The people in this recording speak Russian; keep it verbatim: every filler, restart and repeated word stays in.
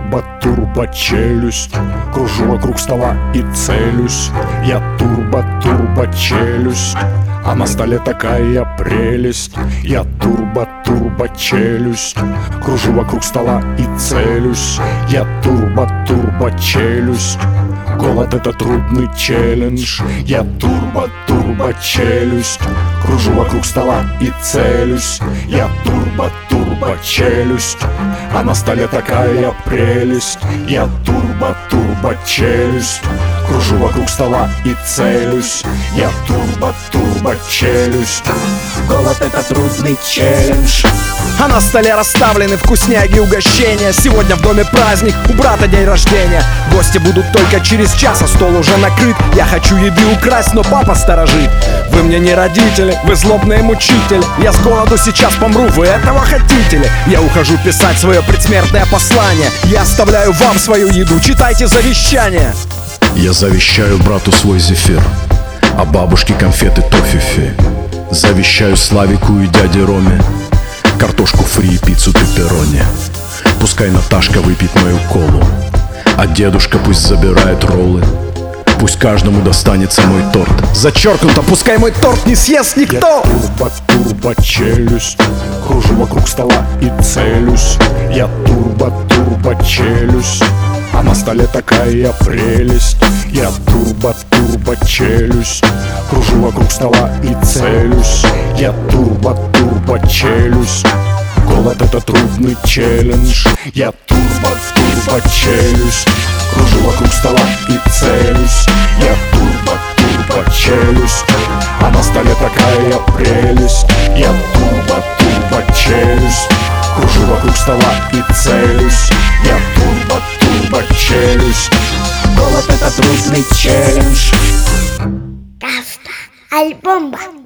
турбо-турбо-челюсть. Кружу вокруг стола и целюсь. Я турбо-турбо-челюсть. А на столе такая прелесть. Я турбо-турбо-челюсть. Кружу вокруг стола и целюсь. Я турбо-турбо-челюсть. Голод — это трудный челлендж. Я турбо-турбо-челюсть. Кружу вокруг стола и целюсь. Я турбо-турбо-челюсть. А на столе такая прелесть. Я турбо-турбо-челюсть. Кружу вокруг стола и целюсь. Я турбо-турбо-челюсть. Голод — это трудный челлендж. А на столе расставлены вкусняги и угощения. Сегодня в доме праздник, у брата день рождения. Гости будут только через час, а стол уже накрыт. Я хочу еды украсть, но папа сторожит. Вы мне не родители, вы злобные мучители. Я с голоду сейчас помру, вы этого хотите ли? Я ухожу писать свое предсмертное послание. Я оставляю вам свою еду, читайте завещание. Я завещаю брату свой зефир, а бабушке конфеты тофифи. Завещаю Славику и дяде Роме картошку фри и пиццу пепперони. Пускай Наташка выпьет мою колу, а дедушка пусть забирает роллы. Пусть каждому достанется мой торт. Зачеркнуто, пускай мой торт не съест никто. Я турбо-турбо-челюсть. Кружу вокруг стола и целюсь. Я турбо-турбо-челюсть. А на столе такая прелесть. Я турбо-турбо-челюсть. Кружу вокруг стола и целюсь. Я турбо-турбо-челюсть. Голод — это трудный челлендж. Я турбо-турбо-челюсть. Кружу вокруг стола и целюсь. Я турбо-турбо-челюсть. А на столе такая прелесть. Я турбо-турбо-челюсть. Кружу вокруг стола и целюсь. Я турбо-турбо-челюсть. Голод — это трудный челлендж. Каста, альбомба.